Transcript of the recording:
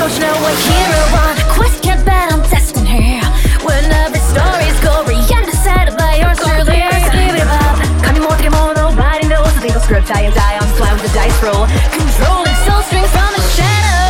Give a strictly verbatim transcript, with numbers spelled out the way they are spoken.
emotional, a hero on a quest, can't bet I'm testing her. When every story's gory, I'm decided by yours truly. Give it up, 감히 못 되게 mono, writing those, I think I'll script, I and die on slide with the dice roll, controlling soul strings from the shadow.